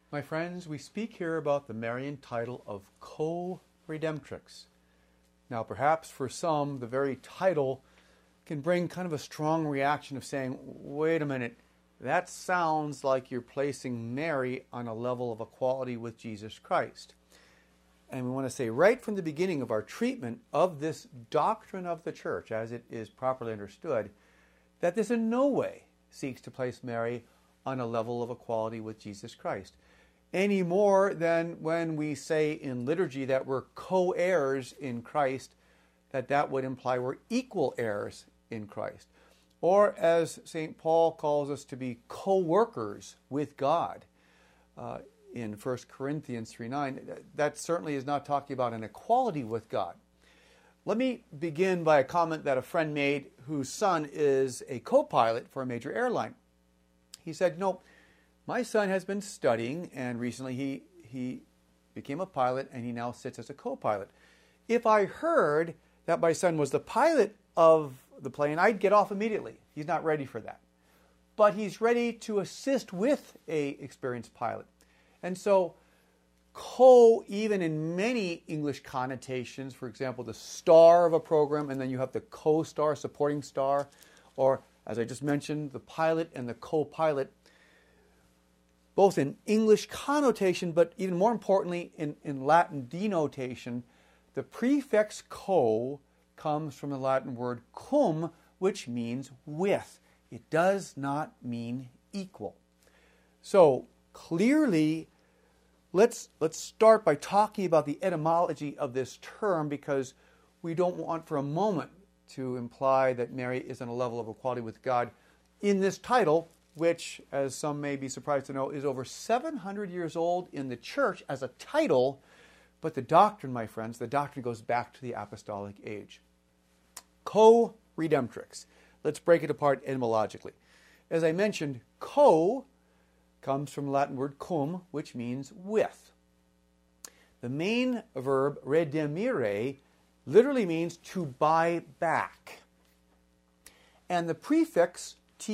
My friends, we speak here about the Marian title of co-redemptrix. Now, perhaps for some, the very title can bring kind of a strong reaction of saying, wait a minute, that sounds like you're placing Mary on a level of equality with Jesus Christ. And we want to say right from the beginning of our treatment of this doctrine of the church, as it is properly understood, that this in no way seeks to place Mary on a level of equality with Jesus Christ, any more than when we say in liturgy that we're co-heirs in Christ, that would imply we're equal heirs in Christ. Or as St. Paul calls us to be co-workers with God in 1 Corinthians 3:9, that certainly is not talking about an equality with God. Let me begin by a comment that a friend made whose son is a co-pilot for a major airline. He said, my son has been studying, and recently he became a pilot, and he now sits as a co-pilot. If I heard that my son was the pilot of the plane, I'd get off immediately. He's not ready for that. But he's ready to assist with an experienced pilot. And so even in many English connotations, for example, the star of a program, and then you have the co-star, supporting star, or as I just mentioned, the pilot and the co-pilot, both in English connotation, but even more importantly in Latin denotation, the prefix co comes from the Latin word cum, which means with. It does not mean equal. So clearly, let's start by talking about the etymology of this term, because we don't want for a moment to imply that Mary is on a level of equality with God in this title, which, as some may be surprised to know, is over 700 years old in the church as a title. But the doctrine, my friends, the doctrine goes back to the apostolic age. Co-redemptrix. Let's break it apart etymologically. As I mentioned, co comes from the Latin word cum, which means with. The main verb redimere literally means to buy back. And the prefix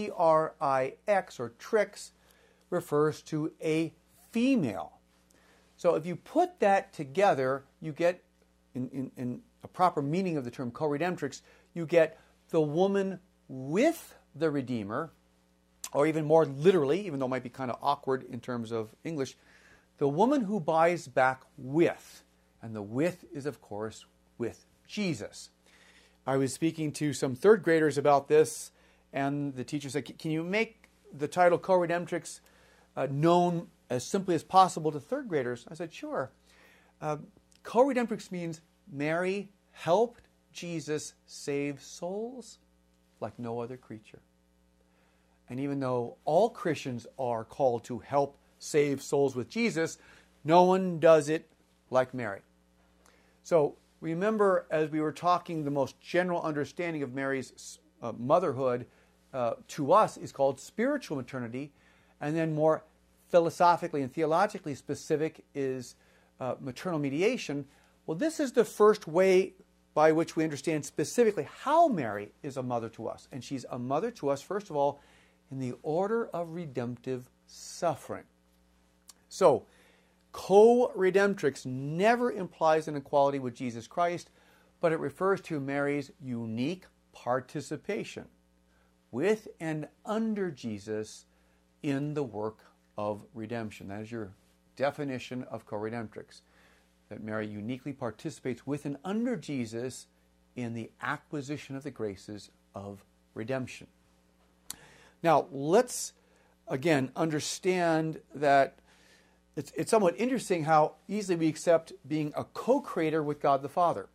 trix, or trix, refers to a female. So if you put that together, you get, in a proper meaning of the term co-redemptrix, you get the woman with the Redeemer, or even more literally, even though it might be kind of awkward in terms of English, the woman who buys back with. And the with is, of course, with Jesus. I was speaking to some third graders about this, and the teacher said, can you make the title co-redemptrix known as simply as possible to third graders? I said, sure. Co-redemptrix means Mary helped Jesus save souls like no other creature. And even though all Christians are called to help save souls with Jesus, no one does it like Mary. So remember, as we were talking, the most general understanding of Mary's motherhood to us is called spiritual maternity, and then more philosophically and theologically specific is maternal mediation. Well, this is the first way by which we understand specifically how Mary is a mother to us. And she's a mother to us, first of all, in the order of redemptive suffering. So, co-redemptrix never implies an equality with Jesus Christ, but it refers to Mary's unique participation with and under Jesus in the work of redemption. That is your definition of co-redemptrix, that Mary uniquely participates with and under Jesus in the acquisition of the graces of redemption. Now, let's again understand that it's somewhat interesting how easily we accept being a co-creator with God the Father.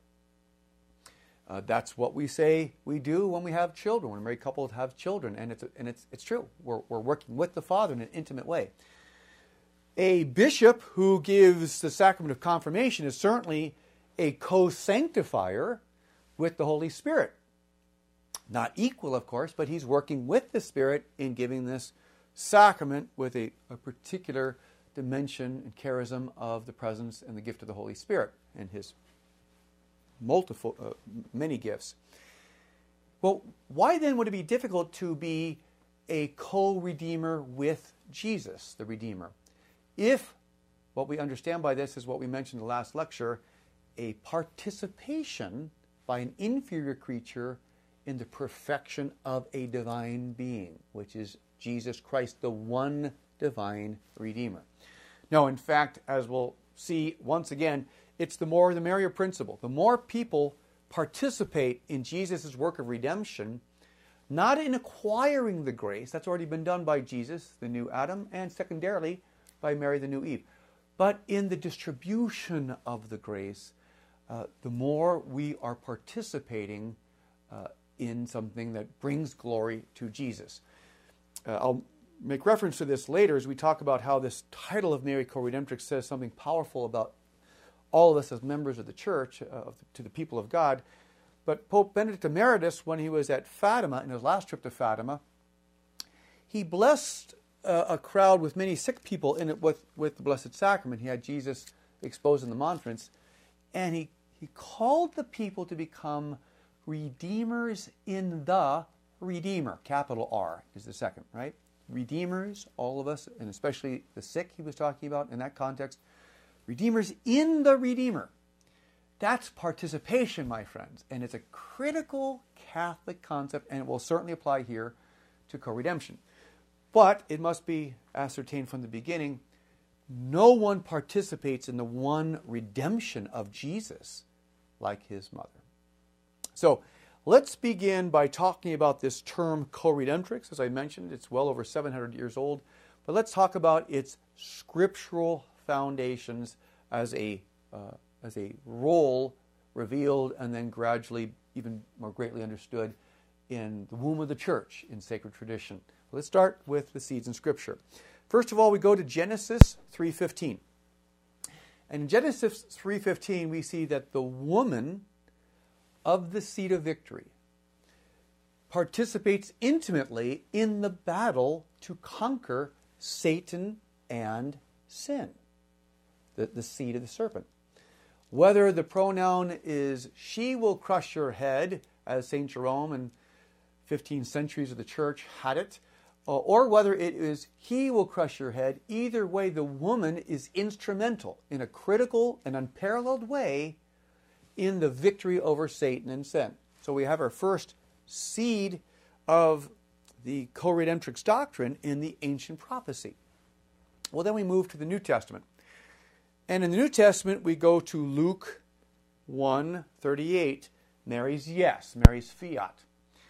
That's what we say we do when we have children, when a married couple have children, and it's true. We're working with the Father in an intimate way. A bishop who gives the sacrament of confirmation is certainly a co-sanctifier with the Holy Spirit. Not equal, of course, but he's working with the Spirit in giving this sacrament with a particular dimension and charism of the presence and the gift of the Holy Spirit and his many gifts. Well, why then would it be difficult to be a co-redeemer with Jesus, the Redeemer? if what we understand by this is what we mentioned in the last lecture, a participation by an inferior creature in the perfection of a divine being, which is Jesus Christ, the one divine Redeemer. Now, in fact, as we'll see once again, it's the more the merrier principle. The more people participate in Jesus' work of redemption, not in acquiring the grace, that's already been done by Jesus, the new Adam, and secondarily by Mary, the new Eve, but in the distribution of the grace, the more we are participating in something that brings glory to Jesus. I'll make reference to this later as we talk about how this title of Mary Co-Redemptrix says something powerful about all of us as members of the church, to the people of God. But Pope Benedict Emeritus, when he was at Fatima, in his last trip to Fatima, he blessed a crowd with many sick people in it with the Blessed Sacrament. He had Jesus exposed in the monstrance, and he called the people to become redeemers in the Redeemer. Capital R is the second, right? Redeemers, all of us, and especially the sick he was talking about in that context. Redeemers in the Redeemer. That's participation, my friends, and it's a critical Catholic concept, and it will certainly apply here to co-redemption. But it must be ascertained from the beginning, no one participates in the one redemption of Jesus like his mother. So let's begin by talking about this term co-redemptrix. As I mentioned, it's well over 700 years old, but let's talk about its scriptural foundations as a role revealed and then gradually even more greatly understood in the womb of the church in sacred tradition. Let's start with the seeds in Scripture. First of all, we go to Genesis 3:15. And in Genesis 3:15, we see that the woman of the seed of victory participates intimately in the battle to conquer Satan and sin, the seed of the serpent. Whether the pronoun is she will crush your head, as St. Jerome in 15 centuries of the church had it, or whether it is he will crush your head, either way the woman is instrumental in a critical and unparalleled way in the victory over Satan and sin. So we have our first seed of the co-redemptrix doctrine in the ancient prophecy. Well, then we move to the New Testament. And in the New Testament, we go to Luke 1:38, Mary's yes, Mary's fiat.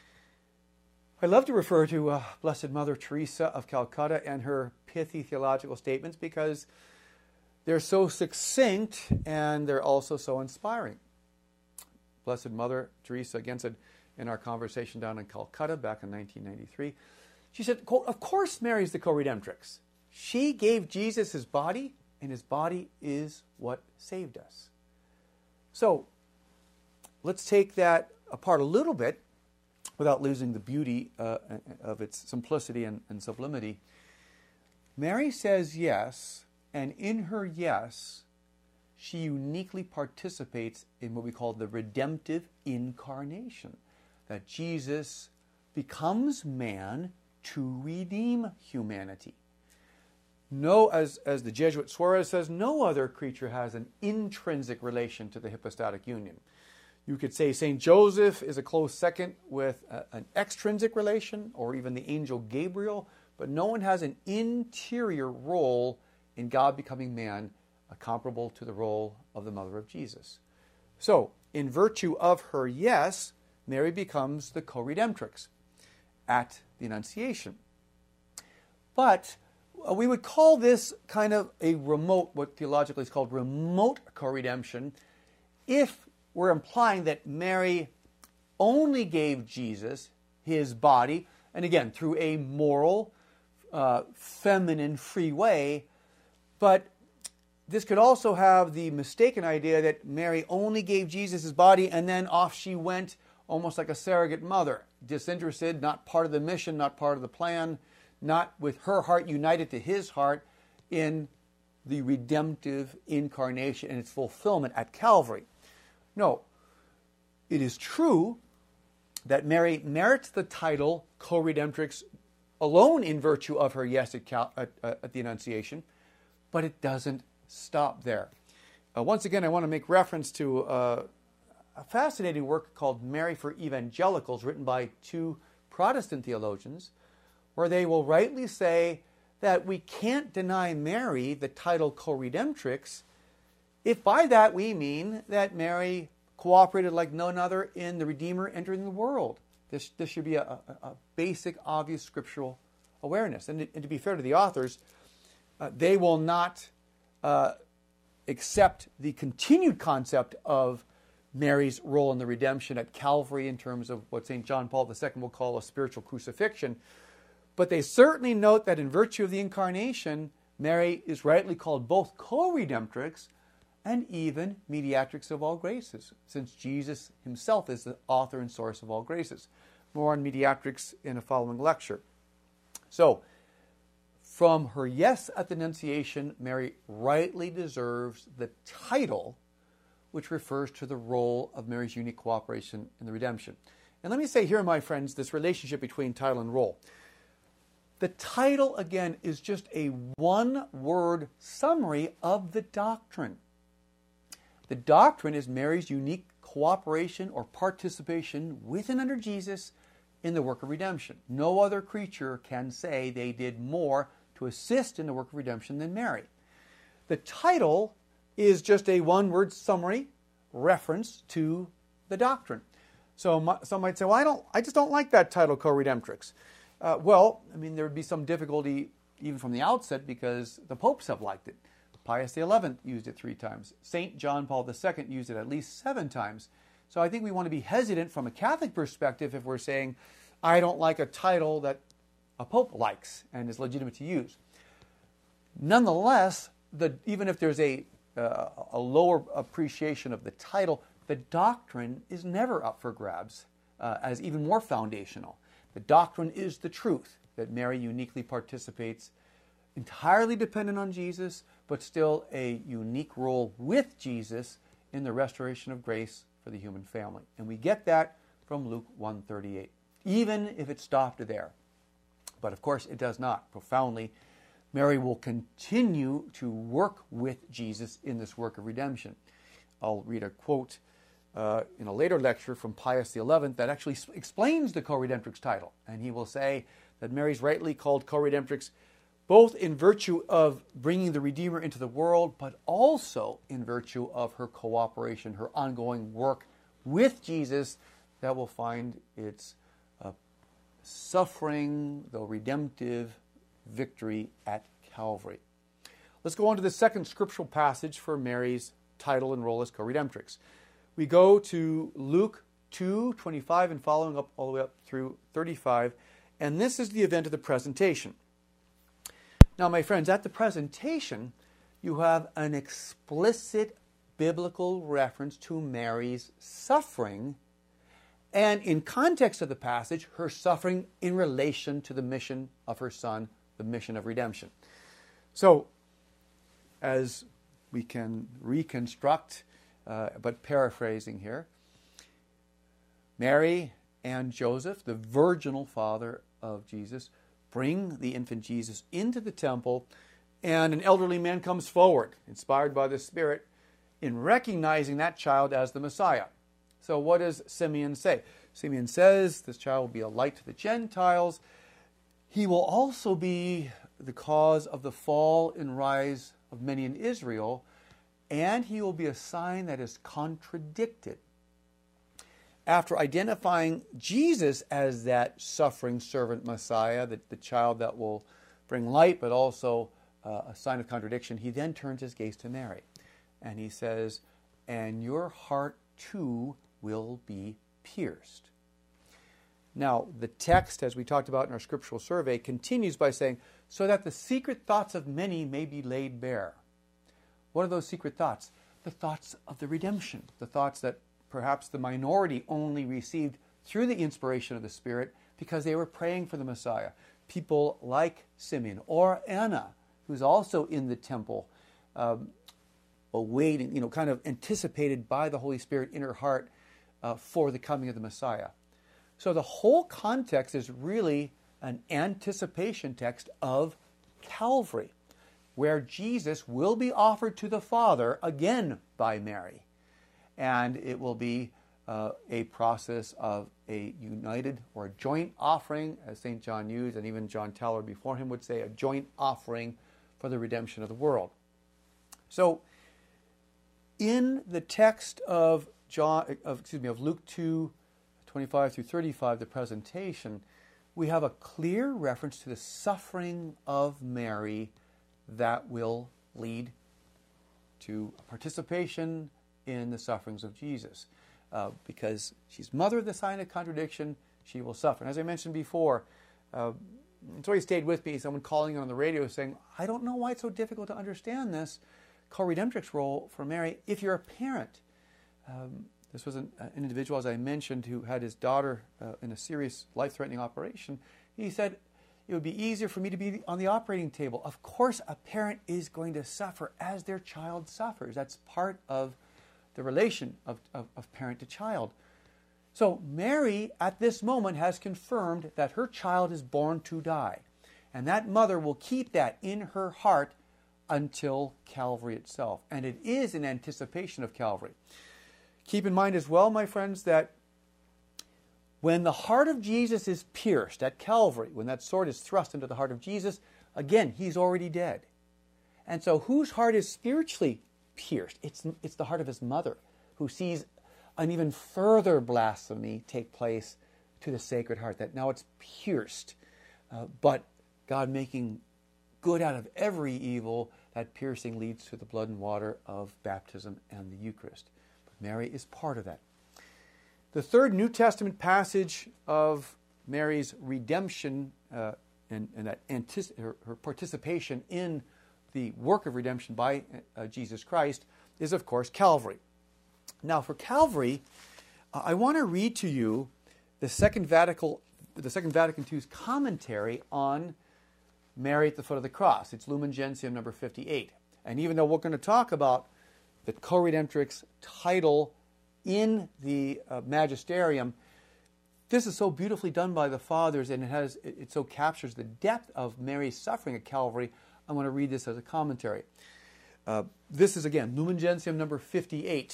I love to refer to Blessed Mother Teresa of Calcutta and her pithy theological statements because they're so succinct and they're also so inspiring. Blessed Mother Teresa again said in our conversation down in Calcutta back in 1993, she said, quote, "Of course Mary's the co-redemptrix. She gave Jesus his body, and his body is what saved us." So let's take that apart a little bit without losing the beauty of its simplicity and sublimity. Mary says yes, and in her yes, she uniquely participates in what we call the redemptive incarnation, that Jesus becomes man to redeem humanity. No, as the Jesuit Suarez says, no other creature has an intrinsic relation to the hypostatic union. You could say St. Joseph is a close second with an extrinsic relation, or even the angel Gabriel, but no one has an interior role in God becoming man comparable to the role of the mother of Jesus. So, in virtue of her yes, Mary becomes the co-redemptrix at the Annunciation. But we would call this kind of a remote, what theologically is called remote co-redemption, if we're implying that Mary only gave Jesus his body, and again, through a moral, feminine, free way, but this could also have the mistaken idea that Mary only gave Jesus his body and then off she went almost like a surrogate mother, disinterested, not part of the mission, not part of the plan, not with her heart united to his heart in the redemptive incarnation and its fulfillment at Calvary. No, it is true that Mary merits the title co-redemptrix alone in virtue of her yes at the Annunciation, but it doesn't stop there. Once again, I want to make reference to a fascinating work called Mary for Evangelicals, written by two Protestant theologians, where they will rightly say that we can't deny Mary the title co-redemptrix if by that we mean that Mary cooperated like none other in the Redeemer entering the world. This should be a basic, obvious scriptural awareness. And to be fair to the authors, they will not accept the continued concept of Mary's role in the redemption at Calvary in terms of what St. John Paul II will call a spiritual crucifixion. But they certainly note that in virtue of the Incarnation, Mary is rightly called both co-redemptrix and even mediatrix of all graces, since Jesus himself is the author and source of all graces. More on mediatrix in a following lecture. So, from her yes at the Annunciation, Mary rightly deserves the title which refers to the role of Mary's unique cooperation in the redemption. And let me say here, my friends, this relationship between title and role. The title, again, is just a one-word summary of the doctrine. The doctrine is Mary's unique cooperation or participation with and under Jesus in the work of redemption. No other creature can say they did more to assist in the work of redemption than Mary. The title is just a one-word summary reference to the doctrine. So some might say, well, I just don't like that title, co-redemptrix. Well, I mean, there would be some difficulty even from the outset because the popes have liked it. Pius XI used it 3 times. St. John Paul II used it at least 7 times. So I think we want to be hesitant from a Catholic perspective if we're saying, I don't like a title that a pope likes and is legitimate to use. Nonetheless, even if there's a lower appreciation of the title, the doctrine is never up for grabs as even more foundational. The doctrine is the truth that Mary uniquely participates, entirely dependent on Jesus, but still a unique role with Jesus in the restoration of grace for the human family. And we get that from Luke 1:38, even if it stopped there. But of course, it does not. Profoundly, Mary will continue to work with Jesus in this work of redemption. I'll read a quote in a later lecture from Pius XI that actually explains the co-redemptrix title. And he will say that Mary's rightly called co-redemptrix both in virtue of bringing the Redeemer into the world, but also in virtue of her cooperation, her ongoing work with Jesus that will find its suffering, though redemptive, victory at Calvary. Let's go on to the second scriptural passage for Mary's title and role as co-redemptrix. We go to Luke 2:25 and following up all the way up through 35, and this is the event of the presentation. Now, my friends, at the presentation, you have an explicit biblical reference to Mary's suffering, and in context of the passage, her suffering in relation to the mission of her Son, the mission of redemption. So, as we can reconstruct, but paraphrasing here, Mary and Joseph, the virginal father of Jesus, bring the infant Jesus into the temple, and an elderly man comes forward, inspired by the Spirit, in recognizing that child as the Messiah. So what does Simeon say? Simeon says this child will be a light to the Gentiles. He will also be the cause of the fall and rise of many in Israel, and he will be a sign that is contradicted. After identifying Jesus as that suffering servant Messiah, the child that will bring light, but also a sign of contradiction, he then turns his gaze to Mary. And he says, and your heart too will be pierced. Now, the text, as we talked about in our scriptural survey, continues by saying, so that the secret thoughts of many may be laid bare. What are those secret thoughts? The thoughts of the redemption, the thoughts that perhaps the minority only received through the inspiration of the Spirit because they were praying for the Messiah. People like Simeon or Anna, who's also in the temple, awaiting, kind of anticipated by the Holy Spirit in her heart for the coming of the Messiah. So the whole context is really an anticipation text of Calvary, where Jesus will be offered to the Father again by Mary. And it will be a process of a united or a joint offering, as St. John used, and even John Tauler before him would say, a joint offering for the redemption of the world. So, in the text of Luke 2:25 through 35, the presentation, we have a clear reference to the suffering of Mary that will lead to participation in the sufferings of Jesus. Because she's mother of the sign of contradiction, she will suffer. And as I mentioned before, it's always stayed with me, someone calling on the radio saying, I don't know why it's so difficult to understand this co-redemptrix role for Mary if you're a parent. This was an individual, as I mentioned, who had his daughter in a serious life-threatening operation. He said, it would be easier for me to be on the operating table. Of course, a parent is going to suffer as their child suffers. That's part of the relation of parent to child. So Mary, at this moment, has confirmed that her child is born to die. And that mother will keep that in her heart until Calvary itself. And it is in anticipation of Calvary. Keep in mind as well, my friends, that when the heart of Jesus is pierced at Calvary, when that sword is thrust into the heart of Jesus, again, he's already dead. And so whose heart is spiritually pierced? It's the heart of his mother, who sees an even further blasphemy take place to the Sacred Heart, that now it's pierced. But God making good out of every evil, that piercing leads to the blood and water of baptism and the Eucharist. But Mary is part of that. The third New Testament passage of Mary's redemption and that her participation in the work of redemption by Jesus Christ is, of course, Calvary. Now, for Calvary, I want to read to you the Second Vatican II's commentary on Mary at the foot of the cross. It's Lumen Gentium number 58. And even though we're going to talk about the co-redemptrix title in the magisterium, this is so beautifully done by the fathers, and it so captures the depth of Mary's suffering at Calvary. I want to read this as a commentary. This is, again, Lumen Gentium number 58.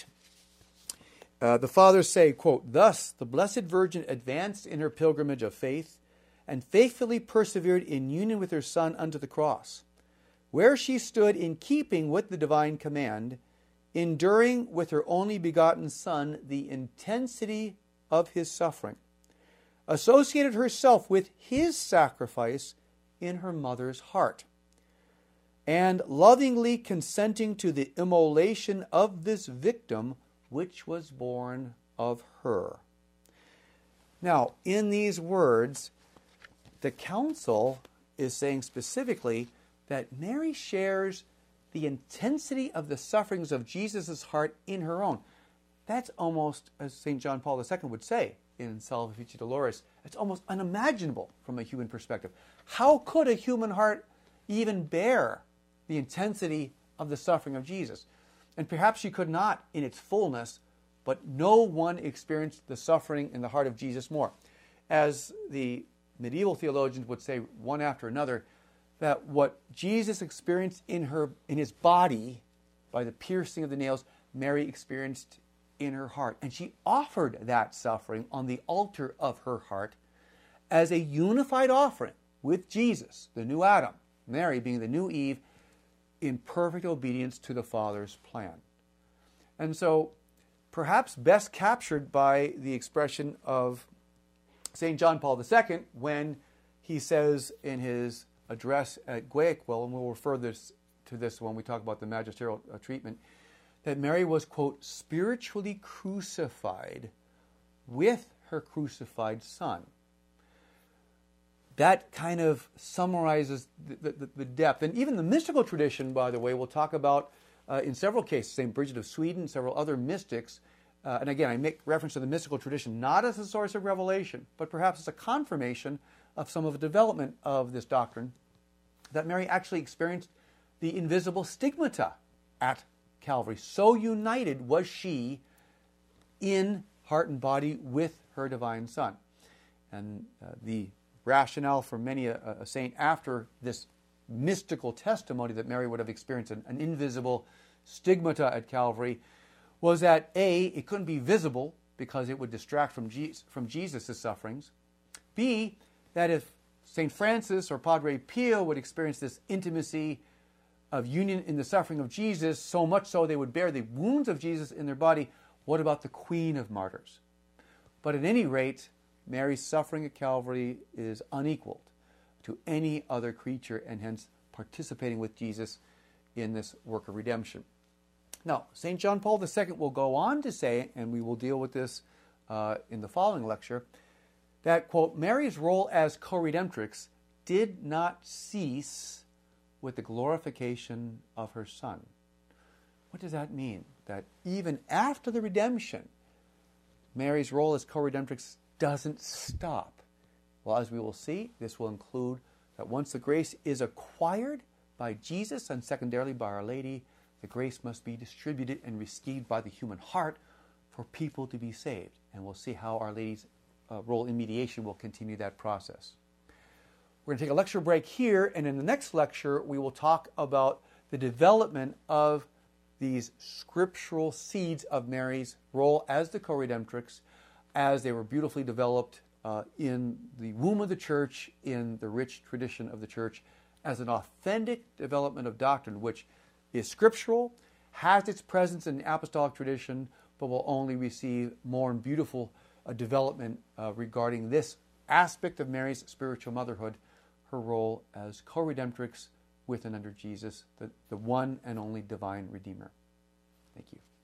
The fathers say, quote, "Thus the Blessed Virgin advanced in her pilgrimage of faith and faithfully persevered in union with her Son unto the cross, where she stood in keeping with the divine command, enduring with her only begotten Son the intensity of his suffering, associated herself with his sacrifice in her mother's heart, and lovingly consenting to the immolation of this victim which was born of her." Now, in these words, the Council is saying specifically that Mary shares the intensity of the sufferings of Jesus' heart in her own. That's almost, as St. John Paul II would say in Salvifici Doloris, it's almost unimaginable from a human perspective. How could a human heart even bear the intensity of the suffering of Jesus? And perhaps she could not in its fullness, but no one experienced the suffering in the heart of Jesus more. As the medieval theologians would say one after another, that what Jesus experienced in his body by the piercing of the nails, Mary experienced in her heart. And she offered that suffering on the altar of her heart as a unified offering with Jesus, the new Adam, Mary being the new Eve, in perfect obedience to the Father's plan. And so, perhaps best captured by the expression of St. John Paul II when he says in his address at Guayaquil, and we'll refer to this when we talk about the magisterial treatment, that Mary was, quote, spiritually crucified with her crucified Son. That kind of summarizes the depth. And even the mystical tradition, by the way, we'll talk about in several cases, St. Bridget of Sweden, several other mystics. And again, I make reference to the mystical tradition not as a source of revelation, but perhaps as a confirmation of some of the development of this doctrine, that Mary actually experienced the invisible stigmata at Calvary. So united was she in heart and body with her divine Son. And the rationale for many a saint after this mystical testimony that Mary would have experienced an invisible stigmata at Calvary, was that A, it couldn't be visible because it would distract from Jesus' sufferings. B, that if St. Francis or Padre Pio would experience this intimacy of union in the suffering of Jesus, so much so they would bear the wounds of Jesus in their body, what about the Queen of Martyrs? But at any rate, Mary's suffering at Calvary is unequaled to any other creature, and hence participating with Jesus in this work of redemption. Now, St. John Paul II will go on to say, and we will deal with this in the following lecture, that, quote, Mary's role as co-redemptrix did not cease with the glorification of her Son. What does that mean? That even after the redemption, Mary's role as co-redemptrix doesn't stop. Well, as we will see, this will include that once the grace is acquired by Jesus and secondarily by Our Lady, the grace must be distributed and received by the human heart for people to be saved. And we'll see how Our Lady's role in mediation will continue that process. We're going to take a lecture break here, and in the next lecture, we will talk about the development of these scriptural seeds of Mary's role as the co-redemptrix, as they were beautifully developed in the womb of the Church, in the rich tradition of the Church, as an authentic development of doctrine, which is scriptural, has its presence in the apostolic tradition, but will only receive more and beautiful development regarding this aspect of Mary's spiritual motherhood, her role as co-redemptrix with and under Jesus, the one and only divine Redeemer. Thank you.